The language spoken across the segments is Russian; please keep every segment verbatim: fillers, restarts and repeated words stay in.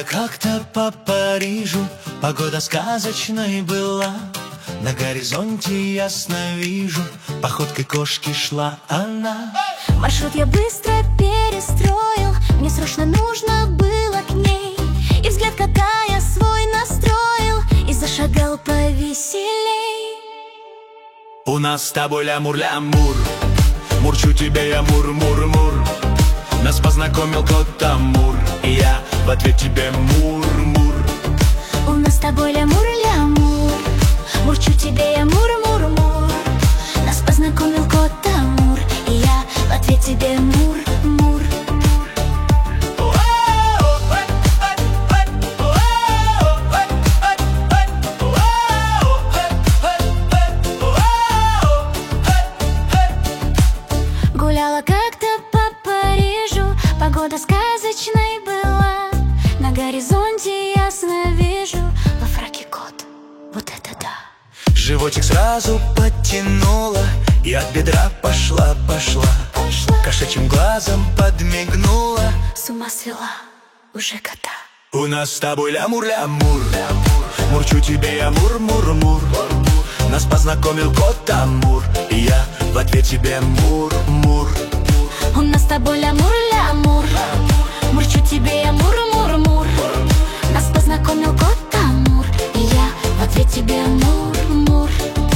как-то по Парижу, погода сказочной была. На горизонте ясно вижу, походкой кошки шла она. Маршрут я быстро перестроил, мне срочно нужно было к ней. И взгляд, когда я свой настроил, и зашагал повеселей. У нас с тобой лямур-лямур, мурчу тебе я мур-мур-мур. Нас познакомил кот Амур, и я в ответ тебе мур-мур. У нас с тобой лямур-лямур, мурчу тебе я мур-мур-мур. Нас познакомил кот Амур, и я в ответ тебе мур-мур. Гуляла как-то по Парижу, погода сказочной была. На горизонте ясно вижу, во фраке кот, вот это да. Животик сразу подтянула, и от бедра пошла-пошла. Кошачьим глазом подмигнула, С ума свела уже кота. у нас с тобой лямур-лямур, мурчу тебе я мур-мур-мур. Нас познакомил кот Амур, и я в ответ тебе мур-мур. У нас с тобой лямур-лямур, мурчу тебе я мур-мур-мур. Нас познакомил кот Амур, и я в ответ тебе мур-мур.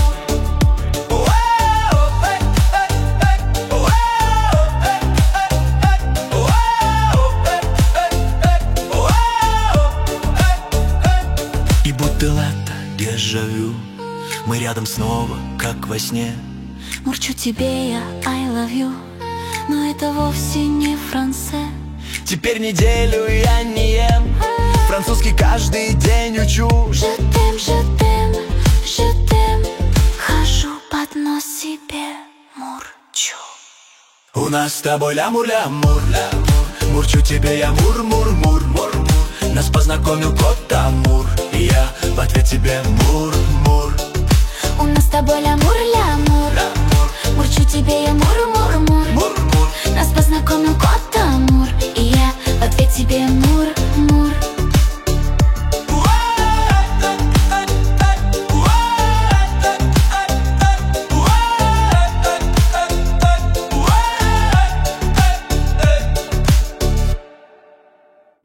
И будто лето, дежавю, мы рядом снова, как во сне. Мурчу тебе я I love you, но это вовсе не франце. Теперь неделю я не ем, французский каждый день учу. Жетем, жетем, жетем, хожу под нос себе мурчу. У нас с тобой лямур-лямур, мурчу тебе я мур-мур-мур. Нас познакомил кот Амур, и я в ответ тебе мур-мур. У нас с тобой лямур-лямур, мурчу тебе я мур-мур-мур. Нас познакомил кот Амур, и я в ответ тебе мур-мур.